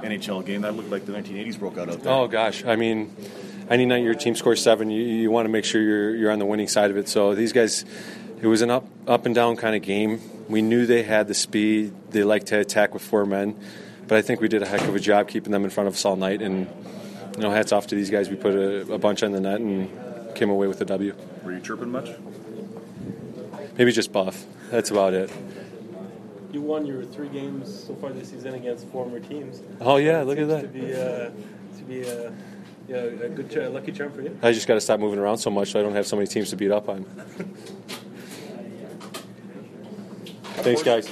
NHL game. That looked like the 1980s broke out there. Oh, gosh. I mean, any night your team scores 7, you want to make sure you're on the winning side of it. So these guys, it was an up and down kind of game. We knew they had the speed. They like to attack with 4 men. But I think we did a heck of a job keeping them in front of us all night. And, hats off to these guys. We put a bunch on the net and came away with the W. Were you chirping much? Maybe just Buff. That's about it. You won your 3 games so far this season against former teams. Oh, yeah, look at that. To be a good lucky charm for you. I just got to stop moving around so much so I don't have so many teams to beat up on. Thanks, guys.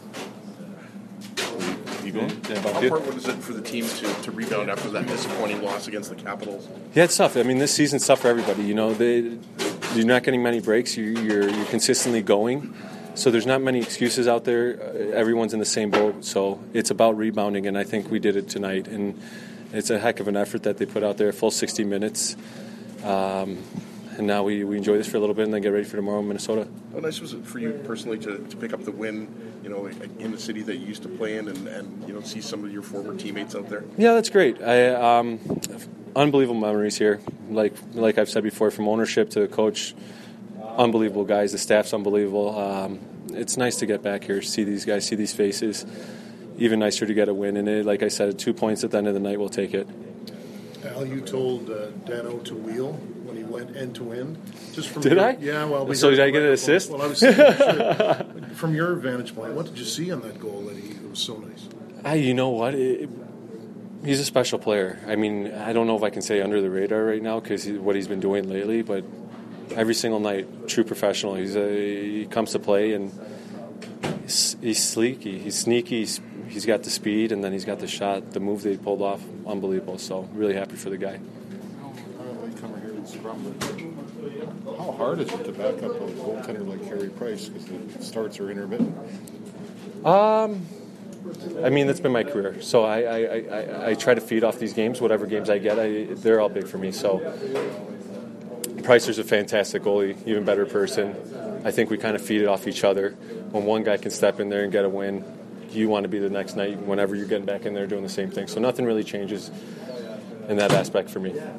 You going? How important is it for the team to rebound after that disappointing loss against the Capitals? Yeah, it's tough. I mean, this season's tough for everybody. You're not getting many breaks. You're consistently going. So there's not many excuses out there. Everyone's in the same boat. So it's about rebounding, and I think we did it tonight. And it's a heck of an effort that they put out there, a full 60 minutes. And now we enjoy this for a little bit and then get ready for tomorrow in Minnesota. How nice was it for you personally to pick up the win, in the city that you used to play in and see some of your former teammates out there? Yeah, that's great. Unbelievable memories here. Like I've said before, from ownership to the coach, unbelievable guys. The staff's unbelievable. It's nice to get back here, see these guys, see these faces. Even nicer to get a win. And like I said, 2 points at the end of the night, we'll take it. Al, you told Dano to wheel when he went end to end. Did I? Yeah, well. So did I get an assist? Well, I was saying, from your vantage point, what did you see on that goal it was so nice? You know what? He's a special player. I mean, I don't know if I can say under the radar right now because what he's been doing lately, but every single night, true professional. He comes to play and he's sleek, he's sneaky, he's got the speed, and then he's got the shot. The move that he pulled off, unbelievable. So really happy for the guy. How hard is it to back up a goaltender like Carey Price because the starts are intermittent? I mean, that's been my career. So I try to feed off these games. Whatever games I get, they're all big for me. So Pricer's a fantastic goalie, even better person. I think we kind of feed it off each other. When one guy can step in there and get a win, you want to be the next night whenever you're getting back in there doing the same thing. So nothing really changes in that aspect for me.